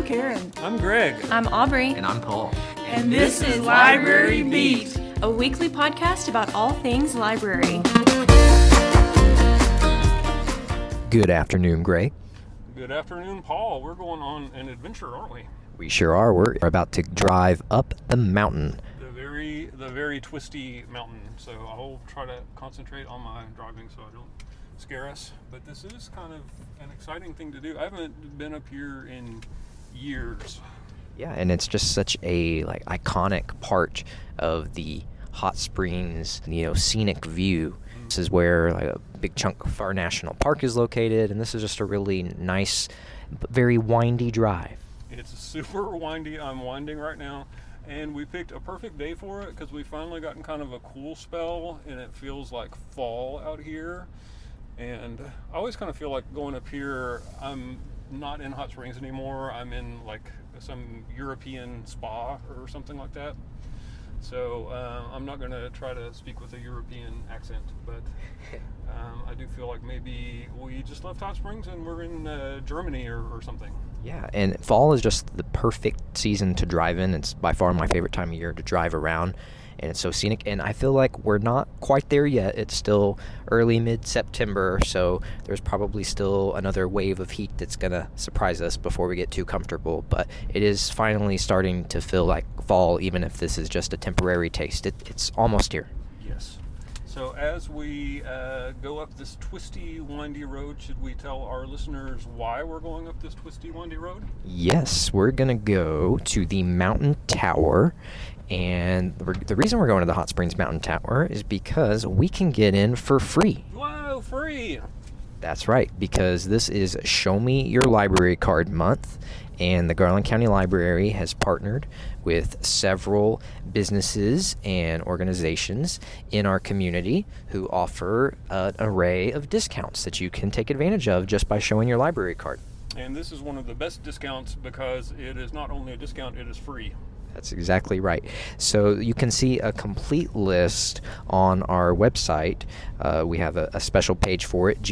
I'm Karen. I'm Greg. I'm Aubrey. And I'm Paul. And this is Library Beat, a weekly podcast about all things library. Good afternoon, Greg. Good afternoon, Paul. We're going on an adventure, aren't we? We sure are. We're about to drive up the mountain. The very twisty mountain. So I'll try to concentrate on my driving so I don't scare us. But this is kind of an exciting thing to do. I haven't been up here in years. Yeah, and it's just such a iconic part of the hot springs, scenic view. This is where a big chunk of our national park is located, and this is just a really nice, very windy drive. It's super windy. I'm winding right now, and we picked a perfect day for it because we finally gotten kind of a cool spell, and it feels like fall out here. And I always kind of feel like going up here, I'm not in Hot Springs anymore. I'm in some European spa or something like that. So I'm not going to try to speak with a European accent, but I do feel like maybe we just left Hot Springs and we're in Germany or something. Yeah, and fall is just the perfect season to drive in. It's by far my favorite time of year to drive around, and it's so scenic. And I feel like we're not quite there yet. It's still early mid-September, so there's probably still another wave of heat that's going to surprise us before we get too comfortable. But it is finally starting to feel like fall, even if this is just a temporary taste. It's almost here. Yes. So as we go up this twisty, windy road, should we tell our listeners why we're going up this twisty, windy road? Yes, we're going to go to the Mountain Tower. And the reason we're going to the Hot Springs Mountain Tower is because we can get in for free. Whoa, free! That's right, because this is Show Me Your Library Card Month, and the Garland County Library has partnered with several businesses and organizations in our community who offer an array of discounts that you can take advantage of just by showing your library card. And this is one of the best discounts because it is not only a discount, it is free. That's exactly right. So you can see a complete list on our website. We have a special page for it,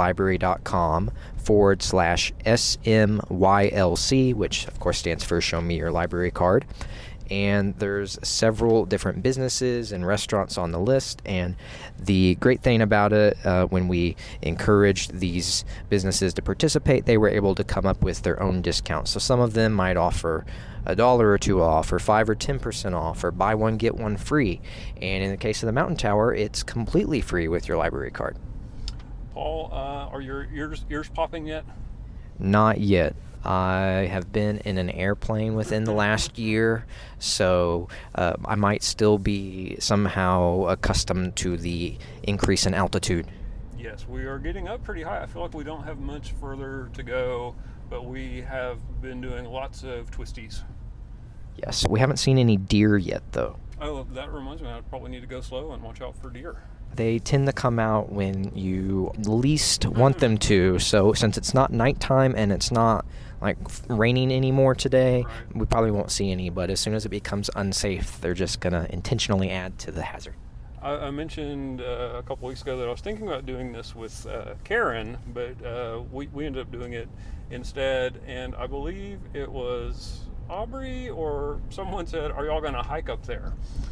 gclibrary.com/SMYLC, which of course stands for Show Me Your Library Card. And there's several different businesses and restaurants on the list. And the great thing about it, when we encouraged these businesses to participate, they were able to come up with their own discounts. So some of them might offer $1 or $2 off, or 5 or 10% off, or buy one get one free. And in the case of the Mountain Tower, it's completely free with your library card. Paul, are your ears popping yet? Not yet. I have been in an airplane within the last year, so I might still be somehow accustomed to the increase in altitude. Yes, we are getting up pretty high. I feel like we don't have much further to go, but we have been doing lots of twisties. Yes, we haven't seen any deer yet, though. Oh, that reminds me, I probably need to go slow and watch out for deer. They tend to come out when you least want them to, so since it's not nighttime and it's not raining anymore today, right, we probably won't see any, but as soon as it becomes unsafe, they're just going to intentionally add to the hazard. I mentioned a couple weeks ago that I was thinking about doing this with Karen, but we ended up doing it instead, and I believe it was Aubrey or someone said, "Are y'all going to hike up there?"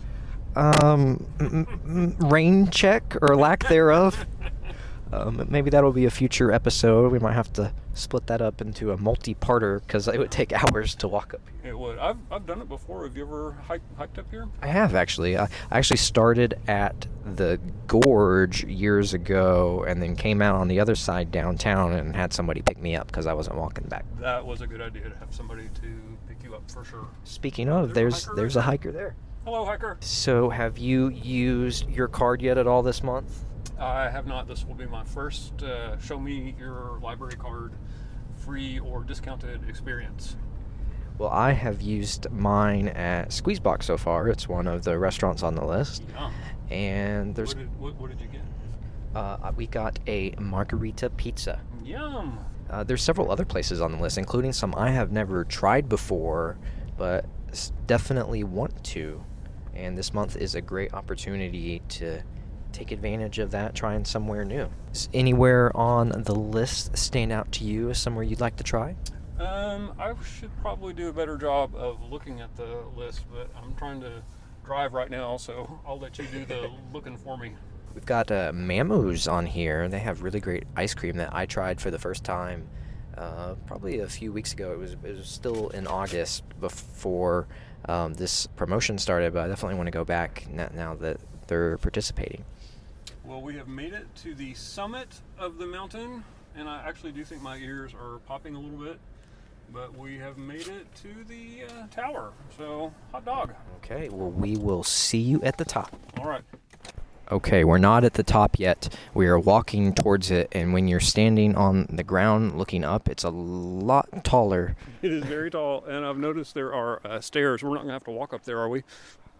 Rain check or lack thereof. Maybe that'll be a future episode. We might have to split that up into a multi-parter because it would take hours to walk up here. It would. I've done it before. Have you ever hiked up here? I have, actually. I actually started at the gorge years ago and then came out on the other side downtown and had somebody pick me up because I wasn't walking back. That was a good idea to have somebody to pick you up for sure. Speaking of, there's a hiker there. Hello, hiker. So have you used your card yet at all this month? I have not. This will be my first Show Me Your Library Card free or discounted experience. Well, I have used mine at Squeezebox so far. It's one of the restaurants on the list. Yum. And there's... What did you get? We got a margarita pizza. Yum. There's several other places on the list, including some I have never tried before, but definitely want to. And this month is a great opportunity to take advantage of that, trying somewhere new. Does anywhere on the list stand out to you as somewhere you'd like to try? I should probably do a better job of looking at the list, but I'm trying to drive right now, so I'll let you do the looking for me. We've got Mammo's on here. They have really great ice cream that I tried for the first time probably a few weeks ago. It was still in August before this promotion started, but I definitely want to go back now that they're participating. Well, we have made it to the summit of the mountain, and I actually do think my ears are popping a little bit, but we have made it to the tower, so hot dog. Okay, well, we will see you at the top. All right. Okay, we're not at the top yet. We are walking towards it, and when you're standing on the ground looking up, it's a lot taller. It is very tall, and I've noticed there are stairs. We're not going to have to walk up there, are we?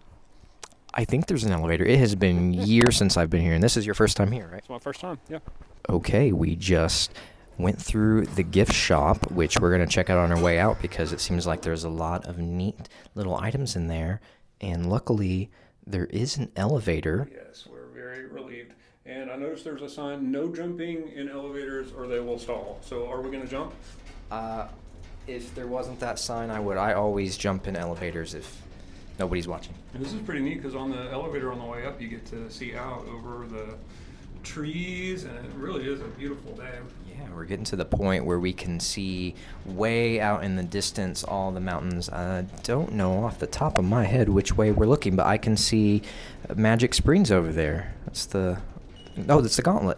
I think there's an elevator. It has been years since I've been here, and this is your first time here, right? It's my first time, yeah. Okay, we just went through the gift shop, which we're going to check out on our way out because it seems like there's a lot of neat little items in there, and luckily there is an elevator. Yes, we're very relieved. And I noticed there's a sign, no jumping in elevators or they will stall. So are we going to jump? If there wasn't that sign, I would. I always jump in elevators if nobody's watching. This is pretty neat because on the elevator on the way up, you get to see out over the trees, and it really is a beautiful day. Yeah, we're getting to the point where we can see way out in the distance all the mountains. I don't know off the top of my head which way we're looking, but I can see Magic Springs over there. That's the Gauntlet.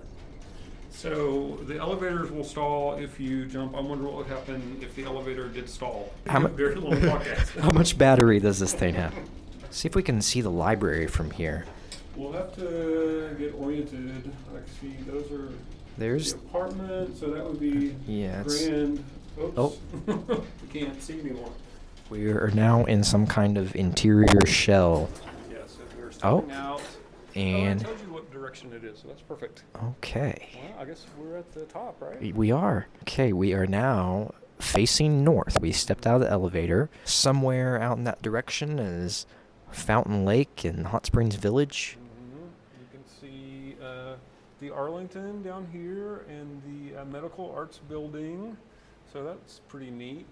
So the elevators will stall if you jump. I wonder what would happen if the elevator did stall. Very long podcast. How much battery does this thing have? See if we can see the library from here. We'll have to get oriented. Like, see, those are There's the apartment, so that would be grand. Oops. Oh. We can't see anymore. We are now in some kind of interior shell. Yes, if we're stepping out. And it tells you what direction it is, so that's perfect. Okay. Well, I guess we're at the top, right? We are. Okay, we are now facing north. We stepped out of the elevator. Somewhere out in that direction is Fountain Lake and Hot Springs Village. Mm-hmm. You can see the Arlington down here and the Medical Arts Building. So that's pretty neat.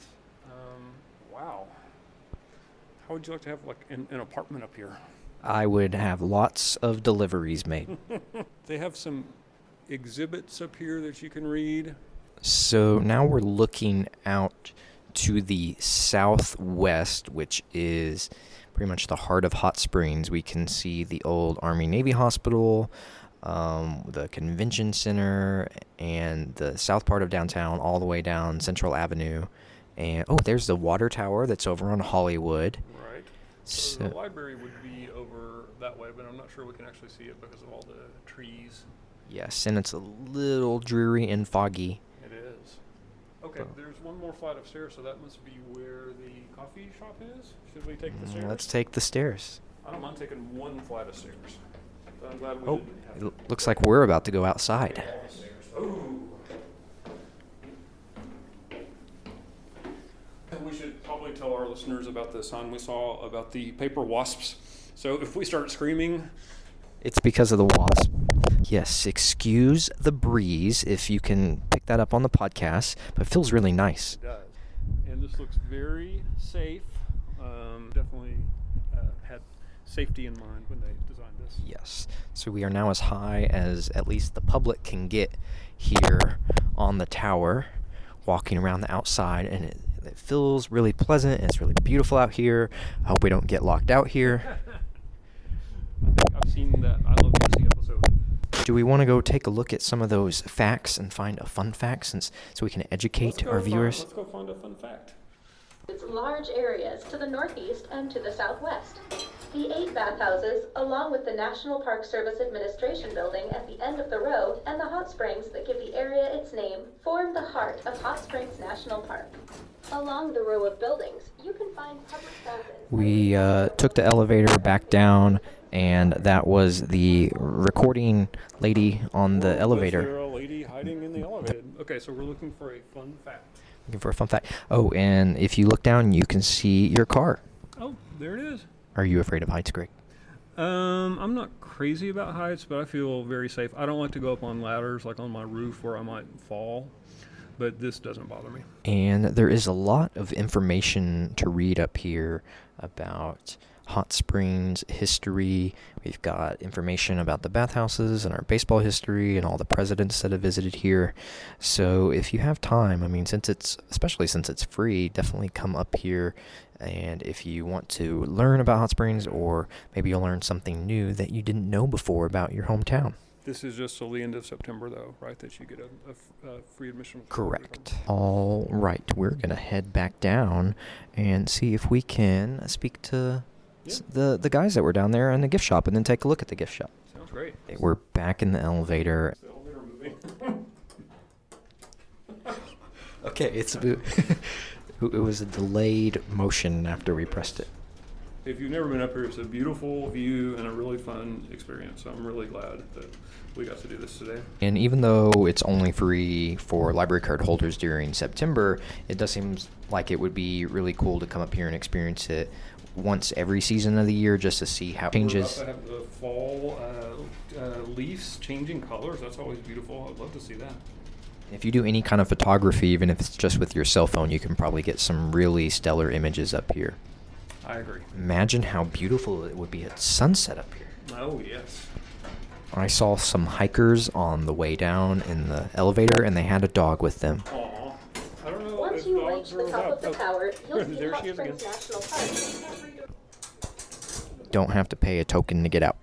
Wow. How would you like to have like an apartment up here? I would have lots of deliveries made. They have some exhibits up here that you can read. So now we're looking out to the southwest, which is pretty much the heart of Hot Springs. We can see the old Army-Navy Hospital, the convention center, and the south part of downtown all the way down Central Avenue. And there's the water tower that's over on Hollywood. Right. So the library would be over that way, but I'm not sure we can actually see it because of all the trees. Yes, and it's a little dreary and foggy. It is. Okay, there's one more flight of stairs, so that must be where the coffee shop is. Should we take the stairs? Let's take the stairs. I don't mind taking one flight of stairs. But I'm glad we didn't have to. It looks like we're about to go outside. Oh. We should probably tell our listeners about the sign we saw about the paper wasps. So if we start screaming... It's because of the wasp. Yes, excuse the breeze if you can pick that up on the podcast, but it feels really nice. It does. And this looks very safe. Definitely had safety in mind when they designed this. Yes. So we are now as high as at least the public can get here on the tower, walking around the outside, and it feels really pleasant. It's really beautiful out here. I hope we don't get locked out here. I think I've seen that I Love Lucy episode. Do we want to go take a look at some of those facts and find a fun fact so we can educate our viewers? Let's go find a fun fact. It's large areas to the northeast and to the southwest. The 8 bathhouses, along with the National Park Service Administration building at the end of the road and the hot springs that give the area its name, form the heart of Hot Springs National Park. Along the row of buildings, you can find public fountains. We took the elevator back down, and that was the recording lady on the elevator. Was there a lady hiding in the elevator? Okay, so we're looking for a fun fact. Looking for a fun fact. Oh, and if you look down, you can see your car. Oh, there it is. Are you afraid of heights, Greg? I'm not crazy about heights, but I feel very safe. I don't like to go up on ladders, like on my roof, where I might fall. but this doesn't bother me. And there is a lot of information to read up here about hot springs history. We've got information about the bathhouses and our baseball history and all the presidents that have visited here. So if you have time, I mean, especially since it's free, definitely come up here. And if you want to learn about hot springs, or maybe you'll learn something new that you didn't know before about your hometown. This is just till the end of September, though, right, that you get a free admission? Correct. All right, we're going to head back down and see if we can speak to the guys that were down there in the gift shop, and then take a look at the gift shop. Sounds great. We're back in the elevator. The elevator moving. Okay, it was a delayed motion after we pressed it. If you've never been up here, it's a beautiful view and a really fun experience. So I'm really glad that we got to do this today. And even though it's only free for library card holders during September, it does seem like it would be really cool to come up here and experience it once every season of the year, just to see how it changes. We're about to have the fall leaves changing colors. That's always beautiful. I'd love to see that. If you do any kind of photography, even if it's just with your cell phone, you can probably get some really stellar images up here. I agree. Imagine how beautiful it would be at sunset up here. Oh, yes. I saw some hikers on the way down in the elevator, and they had a dog with them. Aw. I don't know Once if you dogs reach the are top of the tower, you'll see There Hot she is Springs again. National Park. Don't have to pay a token to get out.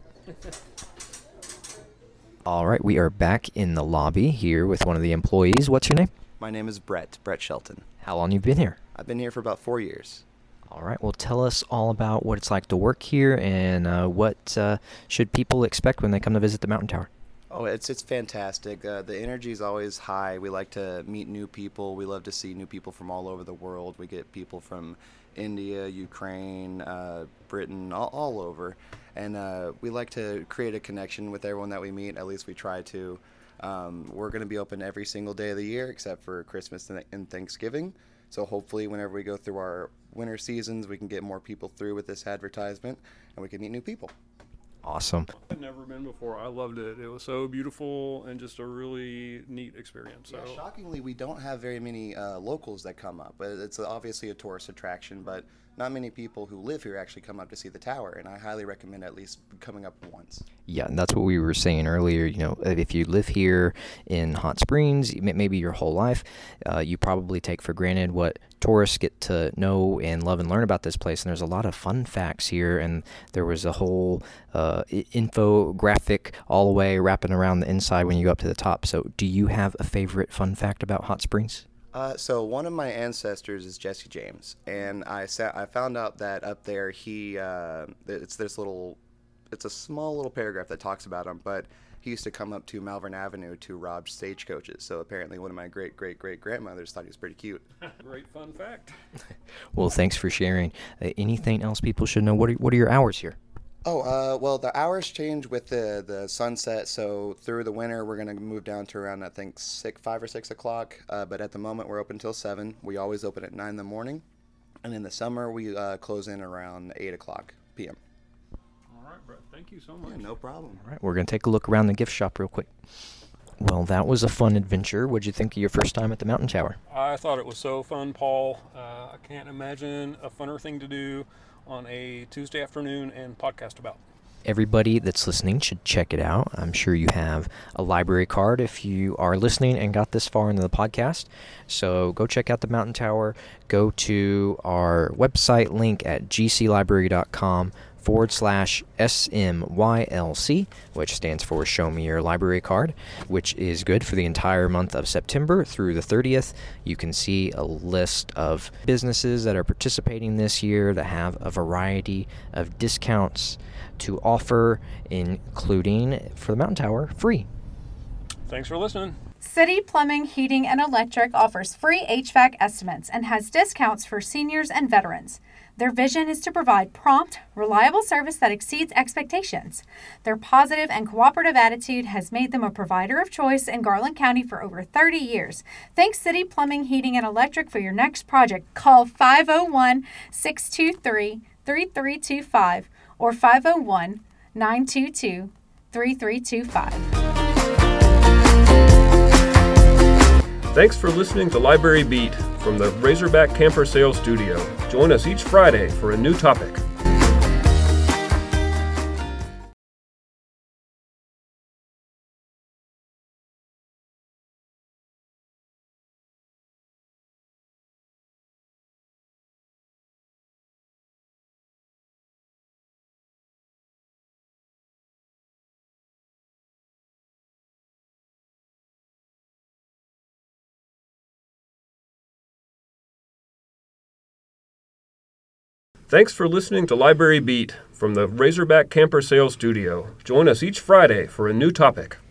All right, we are back in the lobby here with one of the employees. What's your name? My name is Brett Shelton. How long you been here? I've been here for about 4 years. All right, well, tell us all about what it's like to work here, and what should people expect when they come to visit the Mountain Tower? Oh, it's fantastic. The energy is always high. We like to meet new people. We love to see new people from all over the world. We get people from India, Ukraine, Britain, all over. And we like to create a connection with everyone that we meet. At least we try to. We're going to be open every single day of the year except for Christmas and Thanksgiving. So hopefully whenever we go through our winter seasons, we can get more people through with this advertisement, and we can meet new people. Awesome. I'd never been before. I loved it. It was so beautiful and just a really neat experience. So. Yeah, shockingly, we don't have very many locals that come up. It's obviously a tourist attraction, but not many people who live here actually come up to see the tower, and I highly recommend at least coming up once. Yeah, and that's what we were saying earlier. You know, if you live here in Hot Springs, maybe your whole life, you probably take for granted what tourists get to know and love and learn about this place. And there's a lot of fun facts here, and there was a whole infographic all the way wrapping around the inside when you go up to the top. So do you have a favorite fun fact about Hot Springs? So one of my ancestors is Jesse James, and I found out that up there it's a small little paragraph that talks about him, but he used to come up to Malvern Avenue to rob stagecoaches. So apparently one of my great-great-great-grandmothers thought he was pretty cute. Great fun fact. Well, thanks for sharing. Anything else people should know? What are your hours here? Well, the hours change with the sunset, so through the winter we're going to move down to around, I think, 5 or 6 o'clock, but at the moment we're open until 7. We always open at 9 in the morning, and in the summer we close in around 8 o'clock p.m. All right, Brett. Thank you so much. Yeah, no problem. All right, we're going to take a look around the gift shop real quick. Well, that was a fun adventure. What'd you think of your first time at the Mountain Tower? I thought it was so fun, Paul. I can't imagine a funner thing to do on a Tuesday afternoon and podcast about. Everybody that's listening should check it out. I'm sure you have a library card if you are listening and got this far into the podcast. So go check out the Mountain Tower. Go to our website link at gclibrary.com/SMYLC, which stands for Show Me Your Library Card, which is good for the entire month of September through the 30th. You can see a list of businesses that are participating this year that have a variety of discounts to offer, including, for the Mountain Tower, free. Thanks for listening. City Plumbing, Heating, and Electric offers free HVAC estimates and has discounts for seniors and veterans. Their vision is to provide prompt, reliable service that exceeds expectations. Their positive and cooperative attitude has made them a provider of choice in Garland County for over 30 years. Thanks City Plumbing, Heating, and Electric for your next project. Call 501-623-3325 or 501-922-3325. Thanks for listening to Library Beat from the Razorback Camper Sales Studio. Join us each Friday for a new topic. Thanks for listening to Library Beat from the Razorback Camper Sales Studio. Join us each Friday for a new topic.